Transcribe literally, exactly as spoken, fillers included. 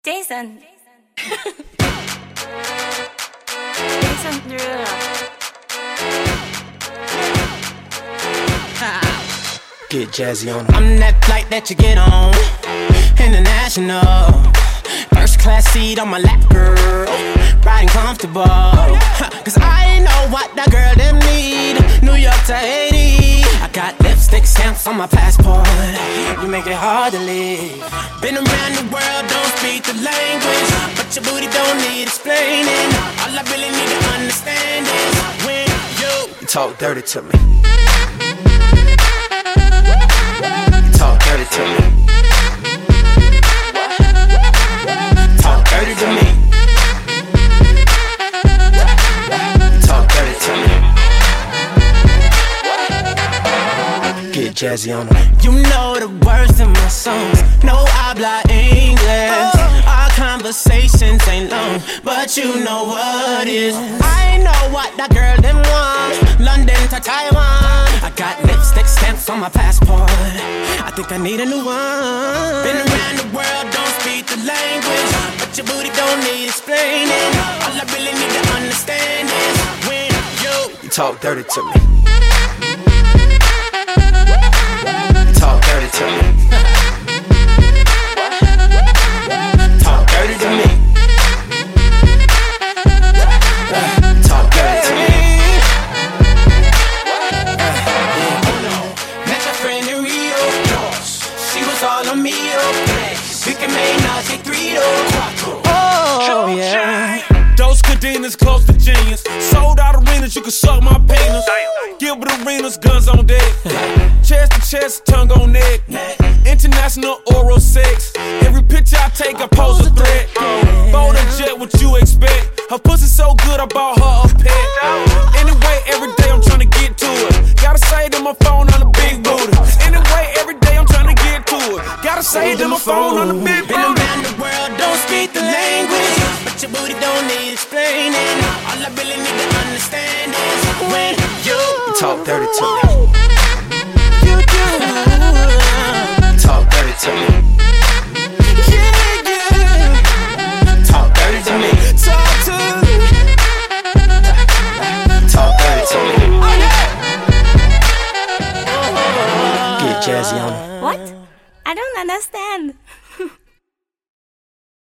Jason. Jason Derulo. Get jazzy on. I'm that flight that you get on, international. First class seat on my lap, girl, riding comfortable. Cause I know what that girl them need. New York to Haiti, I got lipstick stamps on my passport. You make it hard to leave. Been around the world, don't speak the language, but your booty don't need explaining. All I really need to understand is when you, you talk dirty to me. You talk dirty to me. Talk dirty to me. Talk dirty to me. Get jazzy on them. You know the words in my songs. No habla English. Our conversations ain't long, but you know what is. I know what that girl them want. London to Taiwan. I got lipstick stamps on my passport. I think I need a new one. Been around the world, don't speak the language, but your booty don't need explaining. All I really need to understand is when you, you talk dirty to me. You talk dirty to me. Talk dirty to me. Talk dirty to me. Met your friend in Rio. She was all on me, okay. We can make nausea three to oh, yeah. Those cadenas close to genius. Sold out arenas, you can suck my penis. Gilbert Arenas, guns on deck. Chest to chest, tongue on neck. International oral sex. Every picture I take, I pose a threat. Bold and jet, what you expect? Her pussy so good, I bought her a pet. Anyway, every day I'm trying to get to it. Gotta say to my phone on the big booty. Anyway, every day I'm trying to get to it. Gotta say to my phone on the big booty. Been around the world, don't speak the language, but your booty don't need explaining. All I really need to understand is when you, you talk dirty to me.